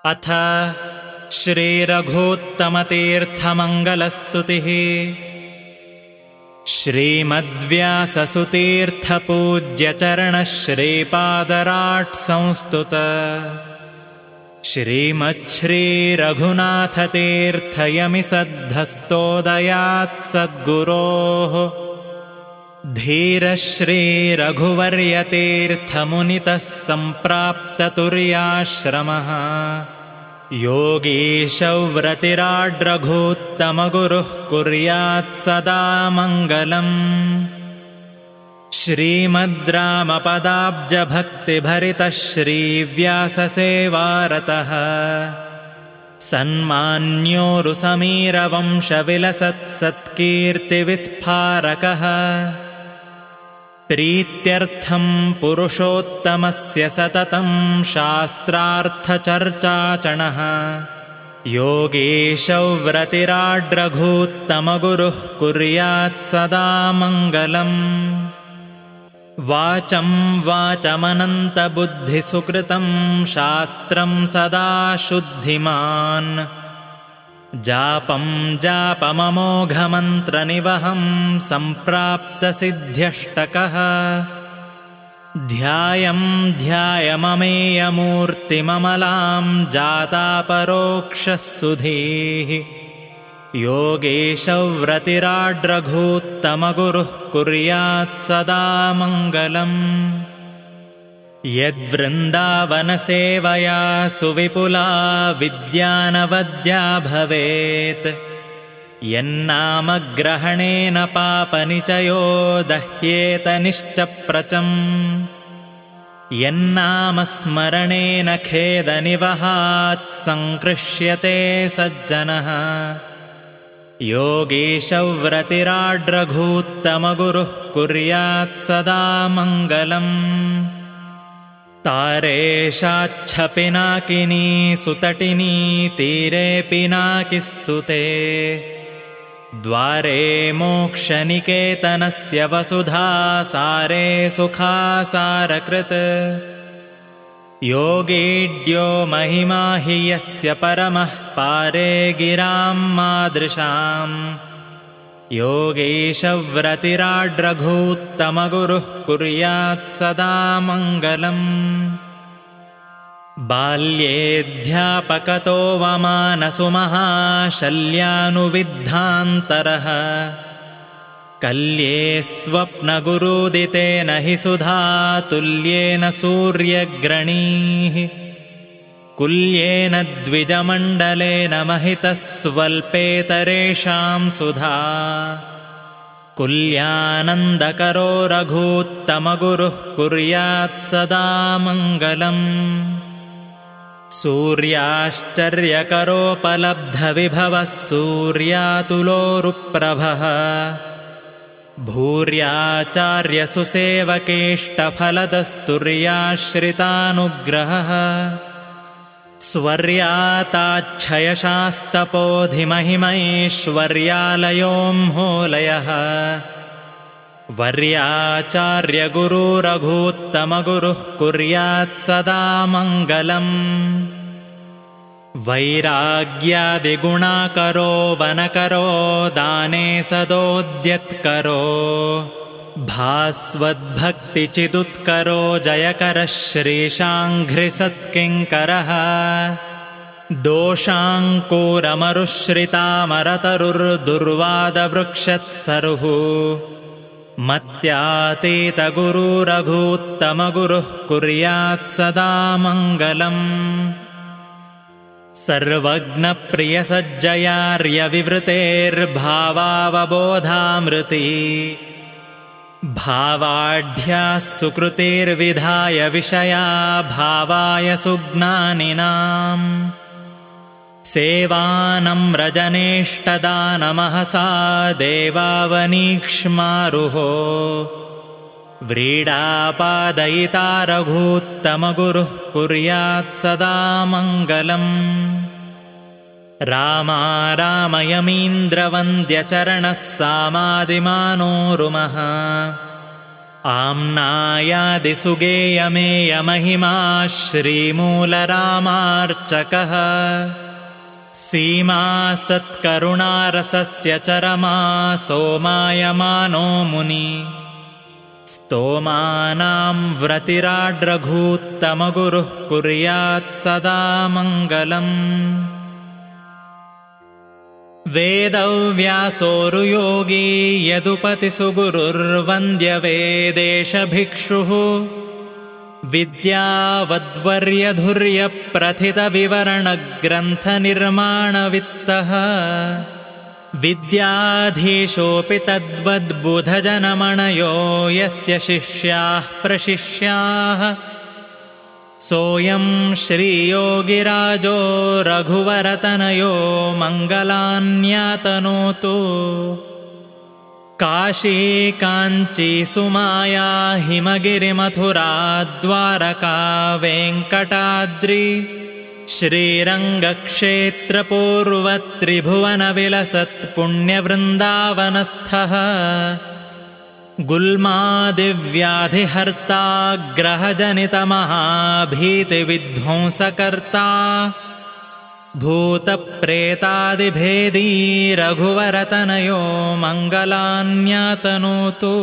अथ श्रीरघूत्तमतीर्थमङ्गलस्तुतिः। श्रीमद्व्याससुतीर्थपूज्यचरणः श्रीपादराट् संस्तुत। श्रीमच्छ्रीरघुनाथतीर्थयमिसद्धस्तोदयात् सद्गुरोः धीरः श्रीरघुवर्यतीर्थमुनितः सम्प्राप्ततुर्याश्रमः। योगीशव्रतिराड्रघूत्तमगुरुः कुर्यात् सदा मङ्गलम्। श्रीमद्रामपदाब्जभक्तिभरितः श्रीव्याससेवारतः सन्मान्योरुसमीरवंशविलसत्सत्कीर्तिविस्फारकः। प्रीत्यर्थं पुरुषोत्तमस्य सततं शास्त्रार्थचर्चाचणः। योगीशव्रतिराड्रघूत्तमगुरुः कुर्यात् सदा मङ्गलम्। वाचं वाचमनन्तबुद्धिसुकृतं शास्त्रं सदा शुद्धिमान्। जापं जापममोघमन्त्रनिवहं सम्प्राप्तसिद्ध्यष्टकः। ध्यायं ध्यायममेयमूर्तिममलां जातापरोक्षः योगीशव्रतिराड्रघूत्तमगुरुः कुर्यात् सदा मङ्गलम्। यद्वृन्दावनसेवया सुविपुला विद्यानवद्या भवेत्, यन्नामग्रहणेन पापनिचयो दह्येत निश्चप्रचम्। यन्नामस्मरणेन खेदनिवहात् सङ्कृष्यते सज्जनः। योगीशव्रतिराड्रघूत्तमगुरुः कुर्यात् सदा मङ्गलम्। तारेशाच्छपिनाकिनी सुतटिनी तीरे पिनाकिस्तुते। द्वारे मोक्षनिकेतनस्य वसुधा सारे सुखासारकृत्। योगीड्यो महिमा हि यस्य परमः पारे गिरां मादृशाम्। योगीशव्रतिराड्रघूत्तमगुरुः कुर्यात् सदा मङ्गलम्। बाल्येऽध्यापकतो वमानसुमहाशल्यानुविद्धान्तरः। कल्ये स्वप्नगुरूदितेन हि सुधा तुल्येन सूर्यग्रणीः। कुल्येन द्विजमण्डलेन महितः स्वल्पेतरेषां सुधा। कुल्यानन्दकरो रघूत्तमगुरुः कुर्यात् सदा मङ्गलम्। सूर्याश्चर्यकरोपलब्धविभवः सूर्यातुलोरुप्रभः। भूर्याचार्यसुसेवकेष्टफलदस्तुर्याश्रितानुग्रहः। स्वर्याताच्छयशास्तपोधिमहिमैश्वर्यालयोऽम्होलयः। वर्याचार्यगुरुरघूत्तमगुरुः कुर्यात् सदा मङ्गलम्। वैराग्यादिगुणाकरो वनकरो दाने सदोद्यत्करो। भास्वद्भक्तिचिदुत्करो जयकरः श्रीशाङ्घ्रिसत्किङ्करः। दोषाङ्कुरमरुश्रितामरतरुर्दुर्वादवृक्षत्सरुः। मत्यातीतगुरुरघूत्तमगुरुः कुर्यात् सदा मङ्गलम्। सर्वज्ञप्रियसज्जयार्यविवृतेर्भावावबोधामृती। भावाढ्याः सुकृतिर्विधाय विषया भावाय सुज्ञानिनाम्। सेवानम्रजनेष्टदानमहसा देवावनीक्ष्मारुहो। व्रीडापादयिता रघूत्तमगुरुः कुर्यात् सदा मङ्गलम्। रामारामयमीन्द्रवन्द्यचरणः सामादिमानोरुमः। आम्नायादिसुगेयमेयमहिमा श्रीमूलरामार्चकः सीमा सत्करुणारसस्य चरमा सोमायमानो मुनि स्तोमानां व्रतिराड्रघूत्तमगुरुः कुर्यात् सदा मङ्गलम् वेदव्यासोरुयोगी यदुपतिसुगुरुर्वन्द्यवेदेशभिक्षुः विद्यावद्वर्यधुर्यप्रथितविवरणग्रन्थनिर्माणवित्तः विद्याधीशोऽपि तद्वद्बुधजनमणयो यस्य शिष्याः प्रशिष्याः सोऽयं श्रीयोगिराजो रघुवरतनयो मङ्गलान्यातनोतु काशी काञ्ची सुमाया हिमगिरिमथुरा द्वारका वेङ्कटाद्रि श्रीरङ्गक्षेत्रपूर्वत्रिभुवनविलसत्पुण्यवृन्दावनस्थः गुल्मादिव्याधिहर्ता ग्रहजनितमहाभीतिविध्वंसकर्ता भूतप्रेतादिभेदी रघुवरतनयो मङ्गलान्यातनोतु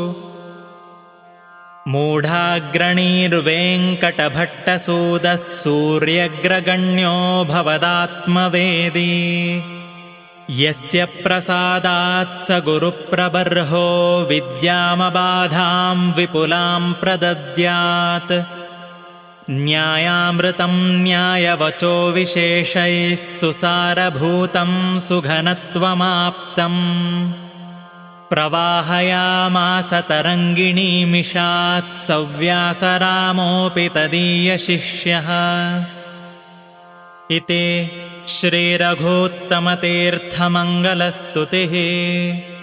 मूढाग्रणीर्वेङ्कटभट्टसूदः सूर्यग्रगण्यो भवदात्मवेदी यस्य प्रसादात् स गुरुप्रबर्हो विद्यामबाधां विपुलां प्रदद्यात् न्यायामृतं न्यायवचो विशेषैः सुसारभूतं सुघनत्वमाप्तम् प्रवाहयामास तरङ्गिणीमिषात् सव्यासरामोऽपि तदीयशिष्यः इति श्रीरघूत्तमतीर्थमङ्गलस्तुतिः।